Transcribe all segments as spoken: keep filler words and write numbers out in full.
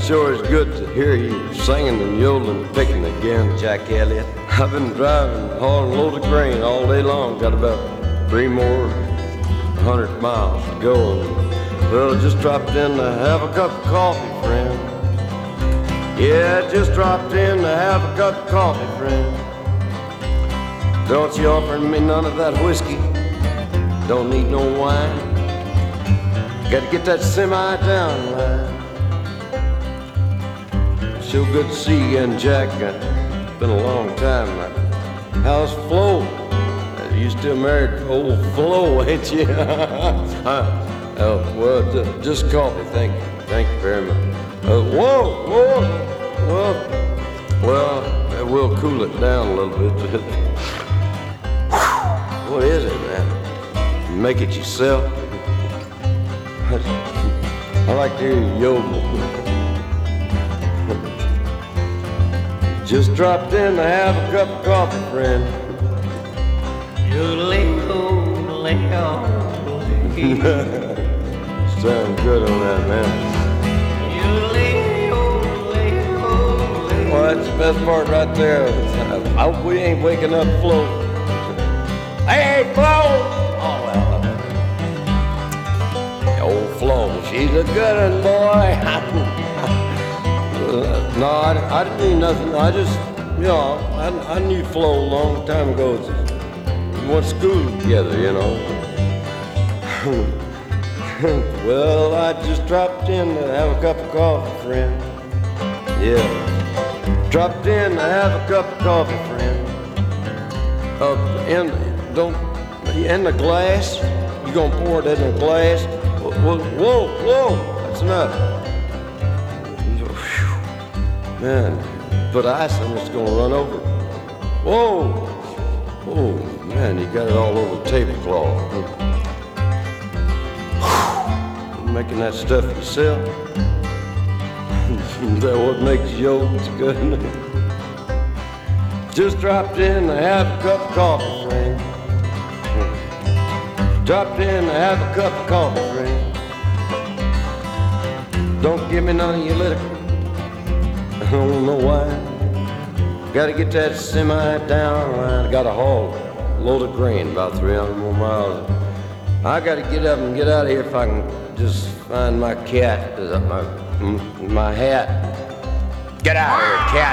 sure is good to hear you singing and yodeling and picking again, Jack Elliott. I've been driving, hauling a load of grain all day long. Got about three more hundred miles to go. And, well, just dropped in to have a cup of coffee, friend. Yeah, just dropped in to have a cup of coffee, friend. Don't you offer me none of that whiskey? Don't need no wine. Got to get that semi down the line. So good to see you again, Jack. It's been a long time. How's Flo? You still married to old Flo, ain't you? Oh, well, just coffee. Thank you. Thank you very much. Uh, whoa, whoa. Well, well, we'll cool it down a little bit. What is it, man? You make it yourself? I like to hear you yodel. Just dropped in to have a cup of coffee, friend. Sounds good on that, man. Well, that's the best part right there. I hope we ain't waking up Flo. Hey, Flo! Oh, well. Old Flo, she's a good one, boy. No, I, I didn't mean nothing. I just, you know, I, I knew Flo a long time ago. We went to school together, you know. Well, I just dropped in to have a cup of coffee, friend. Yeah, dropped in to have a cup of coffee, friend. Uh, in, don't, in the glass. You gonna pour it in the glass? Whoa, whoa, whoa, that's enough. Man, put ice in it, it's gonna run over. Whoa! Oh, man, you got it all over the tablecloth. Making that stuff yourself? Is that what makes yogurt good? Just dropped in to have a cup of coffee, friend. Dropped in to have a cup of coffee, friend. Don't give me none of your liquor. I don't know why. Gotta get that semi down line. I got a haul, a load of grain, about three hundred more miles. I gotta get up and get out of here if I can just find my cat, my, my hat. Get out of here, cat.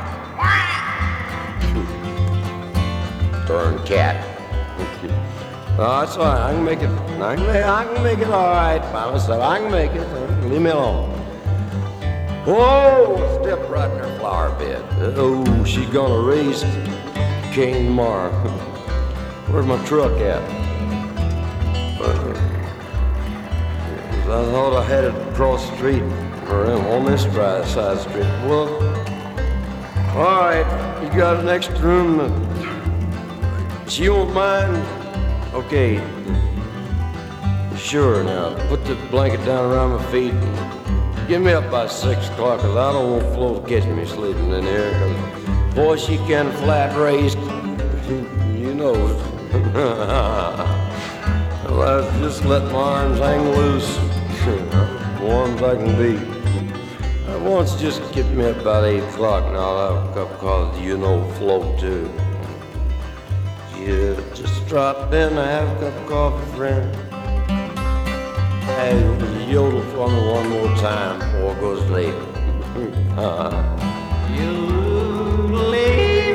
Darn cat. Oh, that's all right. I can make it. I can make, I can make it all right by myself. I can make it. Leave me alone. Whoa! Step right in her flower bed. Oh, she's gonna raise Cain tomorrow. Where's my truck at? Uh, I thought I had it across the street, or on this side of the street. Well, all right. You got an extra room. She won't mind. Okay. Sure. Now put the blanket down around my feet. Get me up by six o'clock, cause I don't want Flo to catch me sleeping in here. Cause boy, she can flat raised. You know it. Well, I just let my arms hang loose. Warm as I can be. I once just get me up about eight o'clock. Now I'll have a cup of coffee. You know Flo too. Yeah, just drop in and have a cup of coffee, friend. Hey, yodel for me one more time before it goes late. uh-huh.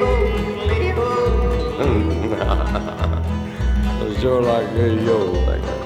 I sure like to yodel like that.